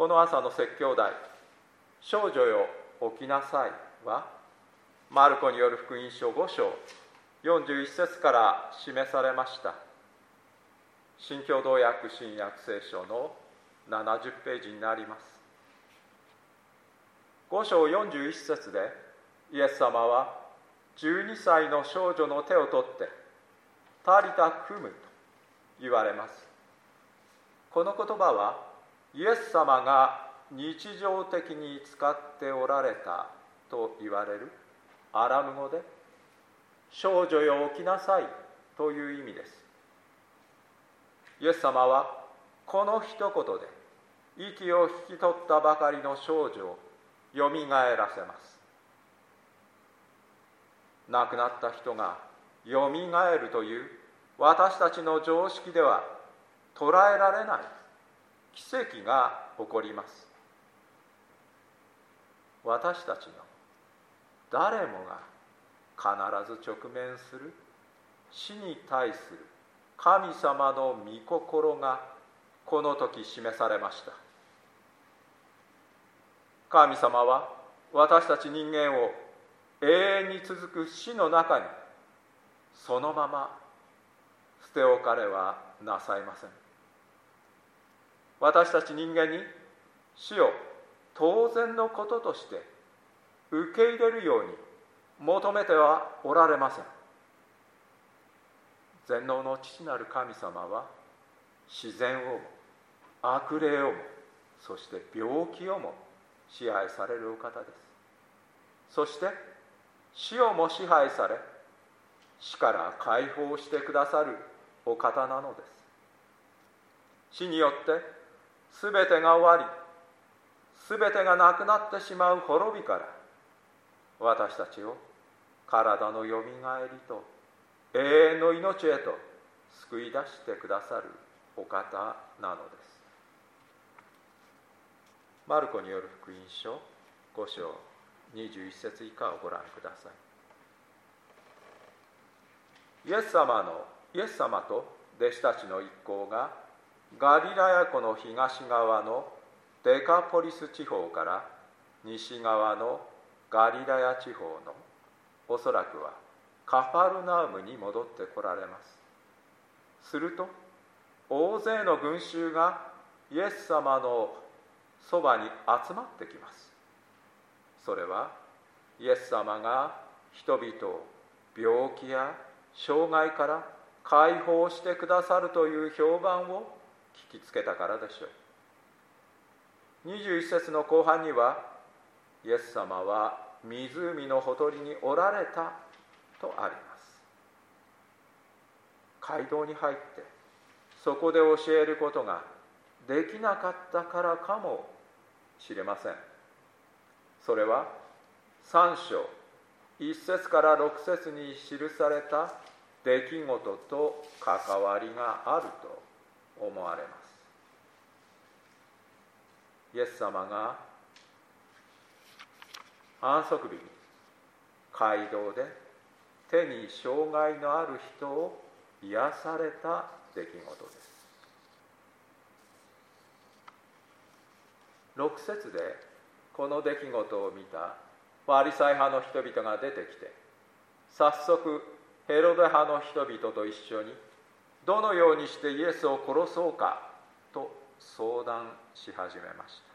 この朝の説教題、少女よ起きなさいは、マルコによる福音書5章41節から示されました。新共同訳新約聖書の70ページになります。5章41節でイエス様は12歳の少女の手を取ってタリタクムと言われます。この言葉はイエス様が日常的に使っておられたと言われるアラム語で、少女よ起きなさいという意味です。イエス様はこの一言で息を引き取ったばかりの少女をよみがえらせます。亡くなった人がよみがえるという私たちの常識では捉えられない奇跡が起こります。私たちの誰もが必ず直面する死に対する神様の御心がこの時示されました。神様は私たち人間を永遠に続く死の中にそのまま捨て置かれはなさいません。私たち人間に死を当然のこととして受け入れるように求めてはおられません。全能の父なる神様は自然をも悪霊をもそして病気をも支配されるお方です。そして死をも支配され死から解放してくださるお方なのです。死によってすべてが終わりすべてがなくなってしまう滅びから私たちを体のよみがえりと永遠の命へと救い出してくださるお方なのです。マルコによる福音書5章21節以下をご覧ください。イエス様と弟子たちの一行がガリラヤ湖の東側のデカポリス地方から西側のガリラヤ地方のおそらくはカファルナウムに戻ってこられます。すると大勢の群衆がイエス様のそばに集まってきます。それはイエス様が人々を病気や障害から解放してくださるという評判を聞きつけたからでしょう。21節の後半にはイエス様は湖のほとりにおられたとあります。街道に入ってそこで教えることができなかったからかもしれません。それは3章1節から6節に記された出来事と関わりがあると思われます。イエス様が安息日に街道で手に障害のある人を癒された出来事です。6節でこの出来事を見たファリサイ派の人々が出てきて、早速ヘロデ派の人々と一緒にどのようにしてイエスを殺そうかと相談し始めました。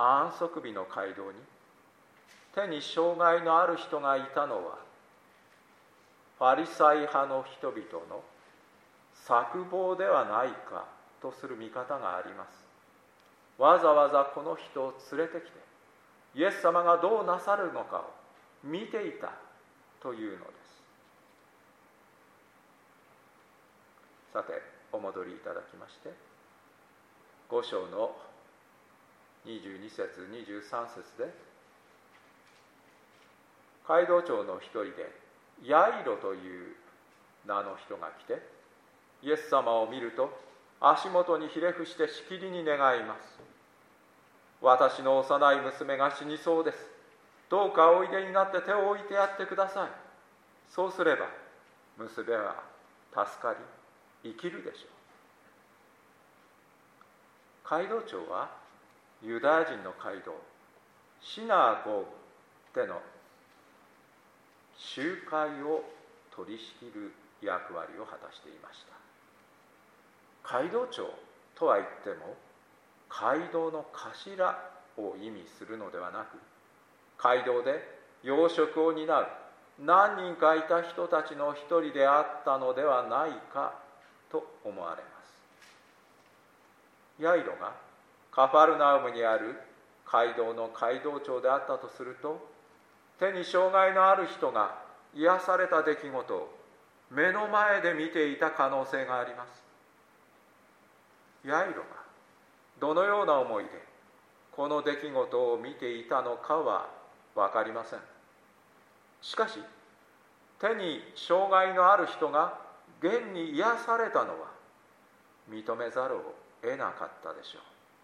安息日の街道に手に障害のある人がいたのはファリサイ派の人々の策謀ではないかとする見方があります。わざわざこの人を連れてきてイエス様がどうなさるのかを見ていたというのです。さてお戻りいただきまして5章の22節23節で街道長の一人でヤイロという名の人が来てイエス様を見ると足元にひれ伏してしきりに願います。私の幼い娘が死にそうです。どうかおいでになって手を置いてやってください。そうすれば娘は助かり生きるでしょ街道長はユダヤ人の街道シナゴーグでの集会を取り仕切る役割を果たしていました。街道長とは言っても街道の頭を意味するのではなく、街道で要職を担う何人かいた人たちの一人であったのではないかと思われます。ヤイロがカファルナウムにある街道の街道長であったとすると、手に障害のある人が癒された出来事を目の前で見ていた可能性があります。ヤイロがどのような思いでこの出来事を見ていたのかは分かりません。しかし手に障害のある人が現に癒されたのは認めざるを得なかったでしょう。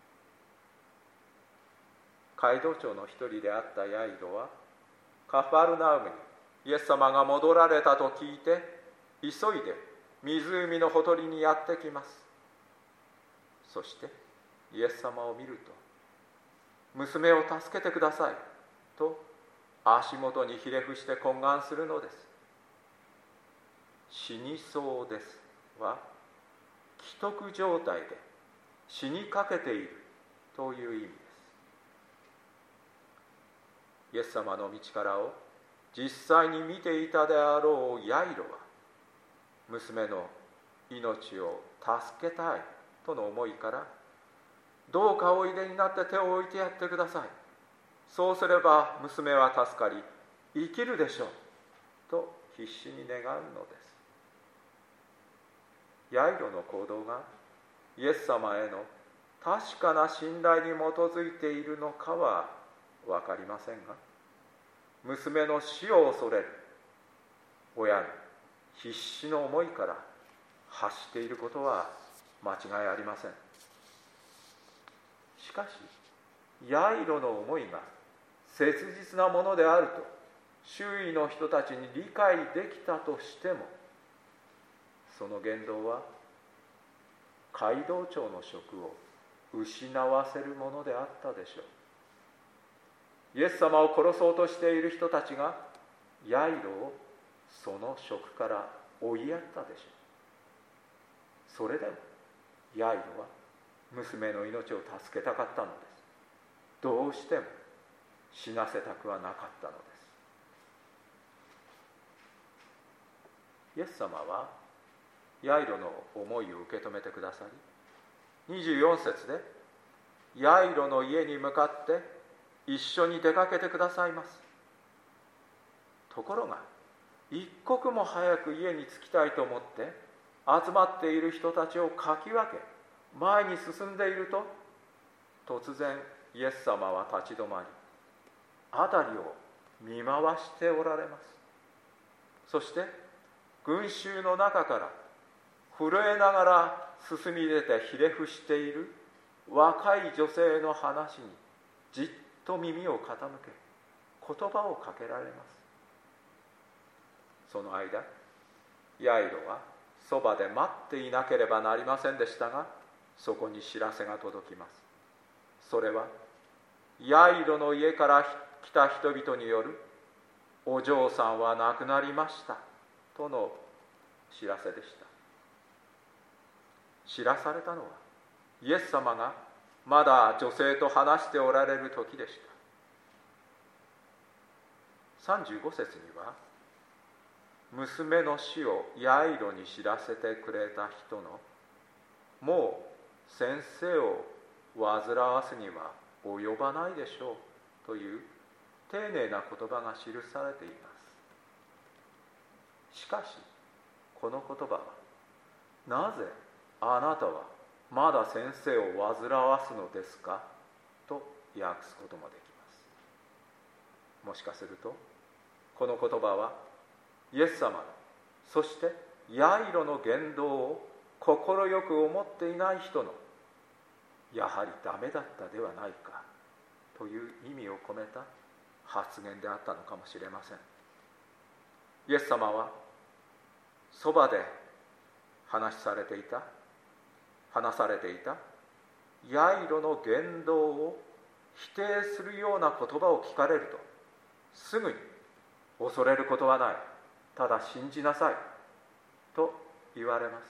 街道長の一人であったヤイロはカファルナウムにイエス様が戻られたと聞いて、急いで湖のほとりにやってきます。そしてイエス様を見ると、娘を助けてくださいと足元にひれ伏して懇願するのです。死にそうですは危篤状態で死にかけているという意味です。イエス様の道からを実際に見ていたであろうヤイロは、娘の命を助けたいとの思いから、どうかおいでになって手を置いてやってください、そうすれば娘は助かり生きるでしょうと必死に願うのです。ヤイロの行動がイエス様への確かな信頼に基づいているのかは分かりませんが、娘の死を恐れる親の必死の思いから発していることは間違いありません。しかしヤイロの思いが切実なものであると周囲の人たちに理解できたとしても、その言動は街道長の職を失わせるものであったでしょう。イエス様を殺そうとしている人たちがヤイロをその職から追いやったでしょう。それでもヤイロは娘の命を助けたかったのです。どうしても死なせたくはなかったのです。イエス様はヤイロの思いを受け止めてくださり、24節でヤイロの家に向かって一緒に出かけてくださいます。ところが一刻も早く家に着きたいと思って集まっている人たちをかき分け前に進んでいると、突然イエス様は立ち止まり辺りを見回しておられます。そして群衆の中から震えながら進み出てひれ伏している若い女性の話にじっと耳を傾け言葉をかけられます。その間ヤイロはそばで待っていなければなりませんでしたが、そこに知らせが届きます。それはヤイロの家から来た人々によるお嬢さんは亡くなりましたとの知らせでした。知らされたのはイエス様がまだ女性と話しておられる時でした。35節には、娘の死をヤイロに知らせてくれた人のもう先生を煩わすには及ばないでしょうという丁寧な言葉が記されています。しかしこの言葉は、なぜあなたはまだ先生を煩わすのですかと訳すこともできます。もしかするとこの言葉はイエス様の、そしてヤイロの言動を快く思っていない人のやはりダメだったではないかという意味を込めた発言であったのかもしれません。イエス様はそばで話されていたヤイロの言動を否定するような言葉を聞かれると、すぐに恐れることはない、ただ信じなさいと言われます。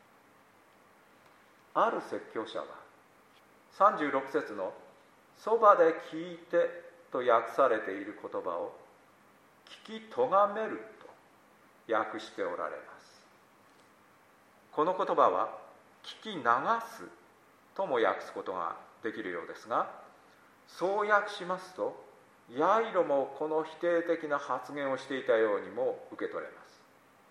ある説教者は36節のそばで聞いてと訳されている言葉を聞きとがめると訳しておられます。この言葉は聞き流すとも訳すことができるようですが、そう訳しますとヤイロもこの否定的な発言をしていたようにも受け取れます。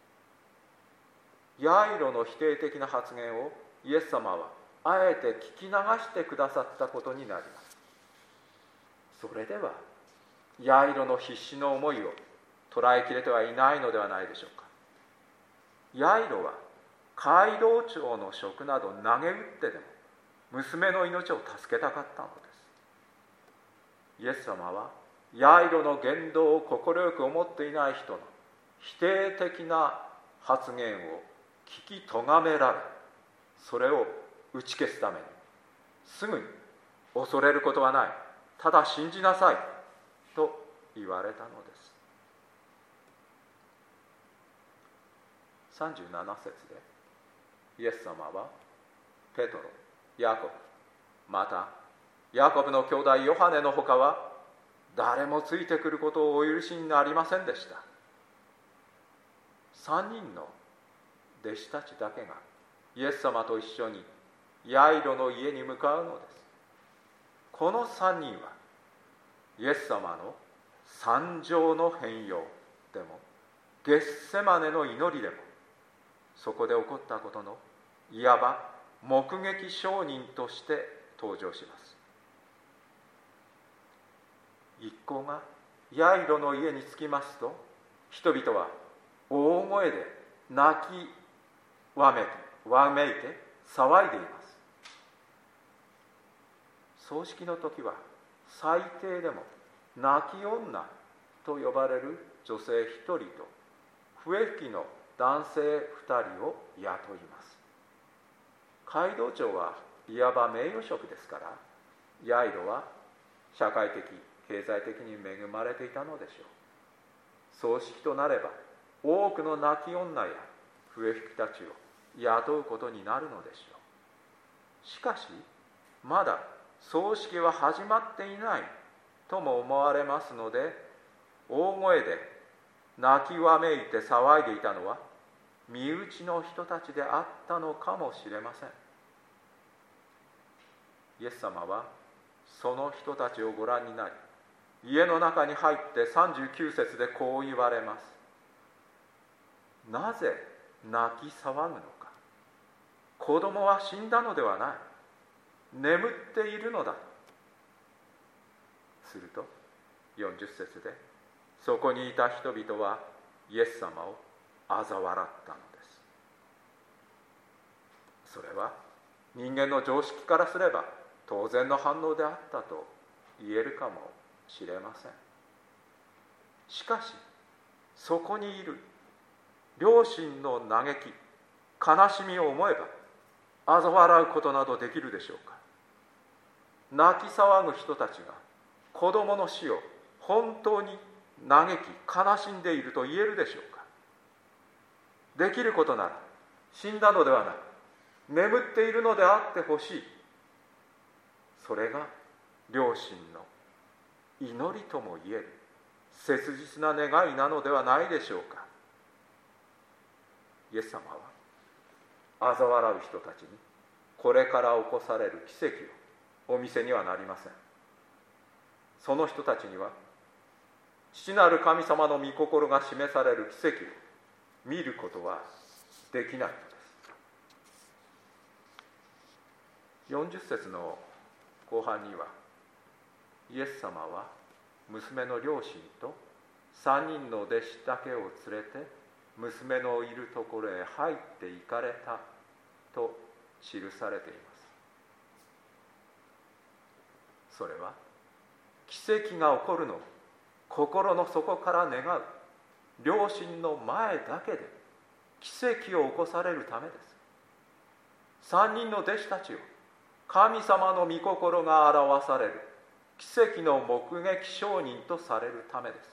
ヤイロの否定的な発言をイエス様はあえて聞き流してくださったことになります。それではヤイロの必死の思いを捉えきれてはいないのではないでしょうか。ヤイロは街道長の職など投げ打ってでも娘の命を助けたかったのです。イエス様はヤイロの言動を快く思っていない人の否定的な発言を聞きとがめられ、それを打ち消すためにすぐに恐れることはない、ただ信じなさいと言われたのです。37節でイエス様はペトロ、ヤコブ、またヤコブの兄弟ヨハネのほかは誰もついてくることをお許しになりませんでした。3人の弟子たちだけがイエス様と一緒にヤイロの家に向かうのです。この3人はイエス様の山上の変容でもゲッセマネの祈りでも、そこで起こったことのいわば目撃証人として登場します。一行がヤイロの家に着きますと、人々は大声で泣きわめいて騒いでいます。葬式の時は最低でも泣き女と呼ばれる女性1人と笛吹きの男性2人を雇います。街道長はいわば名誉職ですから、ヤイロは社会的経済的に恵まれていたのでしょう。葬式となれば多くの泣き女や笛吹きたちを雇うことになるのでしょう。しかしまだ葬式は始まっていないとも思われますので、大声で泣きわめいて騒いでいたのは身内の人たちであったのかもしれません。イエス様はその人たちをご覧になり、家の中に入って39節でこう言われます。なぜ泣き騒ぐのか。子供は死んだのではない、眠っているのだ。すると40節で、そこにいた人々はイエス様を嘲笑ったのです。それは人間の常識からすれば当然の反応であったと言えるかもしれません。しかしそこにいる両親の嘆き、悲しみを思えば嘲笑うことなどできるでしょうか。泣き騒ぐ人たちが子供の死を本当に嘆き悲しんでいると言えるでしょうか。できることなら死んだのではない、眠っているのであってほしい、それが両親の祈りとも言える切実な願いなのではないでしょうか。イエス様は嘲笑う人たちにこれから起こされる奇跡をお見せにはなりません。その人たちには父なる神様の御心が示される奇跡を見ることはできないのです。40節の後半には、イエス様は娘の両親と3人の弟子だけを連れて娘のいるところへ入って行かれたと記されています。それは奇跡が起こるのを心の底から願う両親の前だけで奇跡を起こされるためです。3人の弟子たちを神様の御心が表される奇跡の目撃証人とされるためです。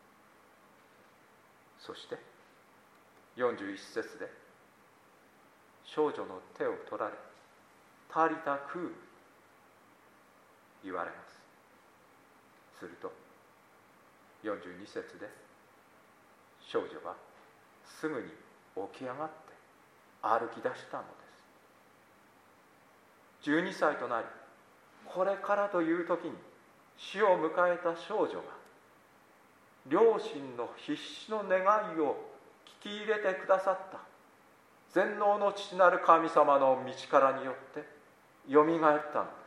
そして41節で少女の手を取られ、タリタクーム言われます。すると42節で少女はすぐに起き上がって歩き出したのです。12歳となり、これからという時に死を迎えた少女が両親の必死の願いを聞き入れてくださった全能の父なる神様の道からによってよみがえったのです。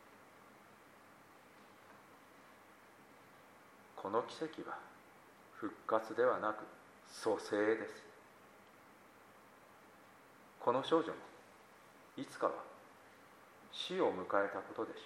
この奇跡は復活ではなく蘇生です。この少女もいつかは死を迎えたことでしょ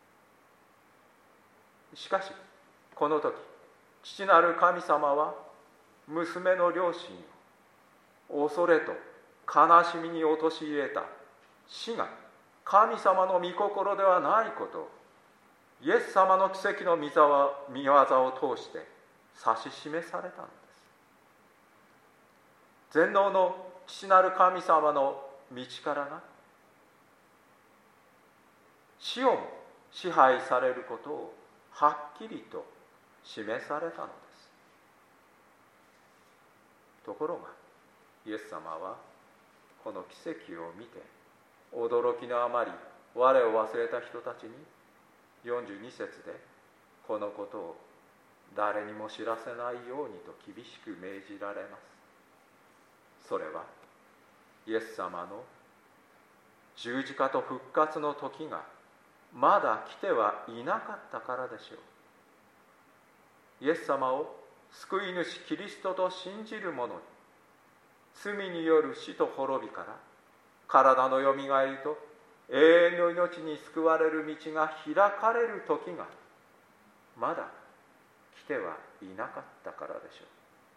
う。しかしこの時、父なる神様は娘の両親を恐れと悲しみに陥れた死が神様の御心ではないことをイエス様の奇跡の御業を通して指し示されたのです。全能の父なる神様の道からが死をも支配されることをはっきりと示されたのです。ところがイエス様はこの奇跡を見て驚きのあまり我を忘れた人たちに42節でこのことを誰にも知らせないようにと厳しく命じられます。それはイエス様の十字架と復活の時がまだ来てはいなかったからでしょう。イエス様を救い主キリストと信じる者に罪による死と滅びから体のよみがえりと永遠の命に救われる道が開かれる時がまだ来てはいなかったからでしょう。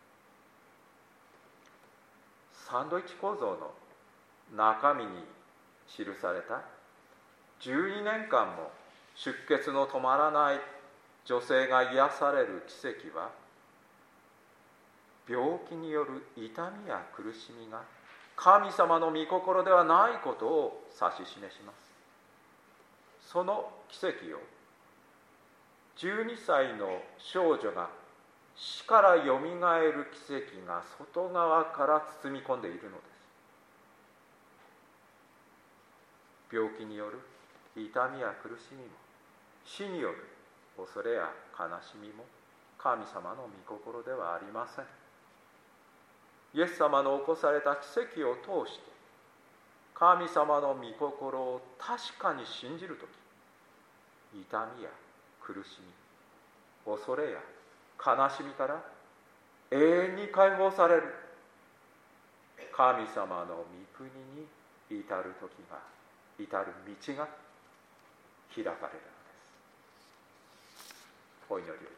サンドイッチ構造の中身に記された12年間も出血の止まらない女性が癒される奇跡は、病気による痛みや苦しみが神様の御心ではないことを指し示します。その奇跡を12歳の少女が死からよみがえる奇跡が外側から包み込んでいるのです。病気による痛みや苦しみも死による恐れや悲しみも神様の御心ではありません。イエス様の起こされた奇跡を通して神様の御心を確かに信じるとき、痛みや苦しみ、恐れや悲しみから永遠に解放される神様の御国に至る時が、至る道が開かれるのです。お祈りをいたします。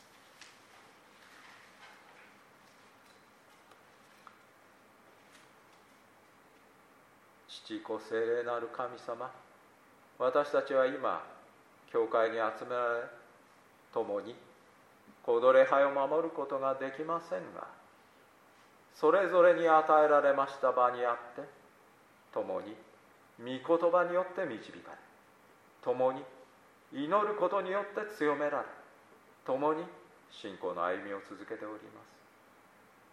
父子聖霊なる神様、私たちは今教会に集められ、共にこの礼拝を守ることができませんが、それぞれに与えられました場にあって共に御言葉によって導かれ、共に祈ることによって強められ、共に信仰の歩みを続けております。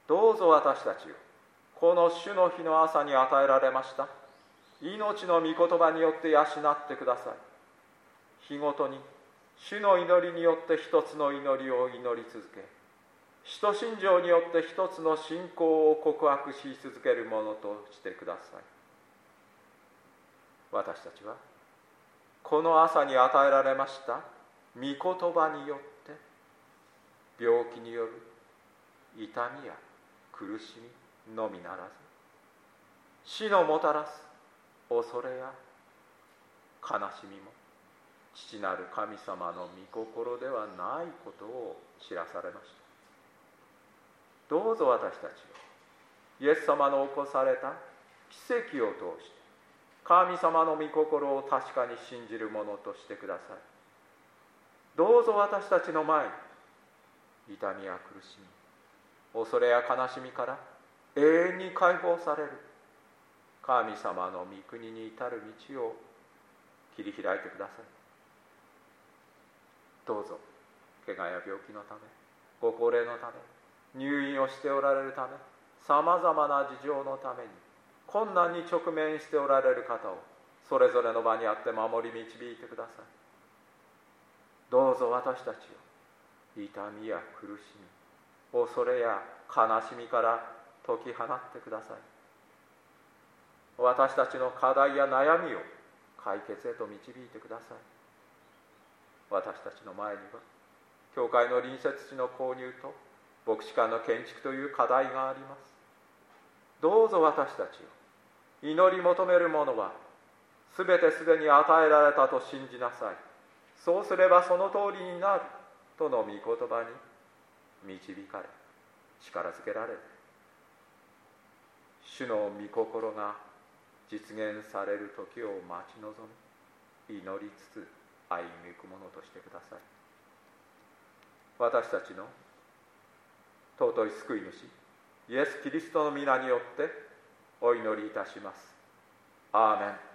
どうぞ私たちをこの主の日の朝に与えられました命の御言葉によって養ってください。日ごとに主の祈りによって一つの祈りを祈り続け、使徒信条によって一つの信仰を告白し続けるものとしてください。私たちはこの朝に与えられました御言葉によって病気による痛みや苦しみのみならず、死のもたらす恐れや悲しみも父なる神様の御心ではないことを知らされました。どうぞ私たちをイエス様の起こされた奇跡を通して神様の御心を確かに信じるものとしてください。どうぞ私たちの前に痛みや苦しみ、恐れや悲しみから永遠に解放される神様の御国に至る道を切り開いてください。どうぞ怪我や病気のため、ご高齢のため、入院をしておられるため、さまざまな事情のために困難に直面しておられる方をそれぞれの場にあって守り導いてください。どうぞ私たちを痛みや苦しみ、恐れや悲しみから解き放ってください。私たちの課題や悩みを解決へと導いてください。私たちの前には教会の隣接地の購入と牧師館の建築という課題があります。どうぞ私たちを祈り求めるものはすべてすでに与えられたと信じなさい。そうすればその通りになるとの御言葉に導かれ、力づけられる。主の御心が実現される時を待ち望み、祈りつつ歩みゆくものとしてください。私たちの尊い救い主イエス・キリストの皆によってお祈りいたします。アーメン。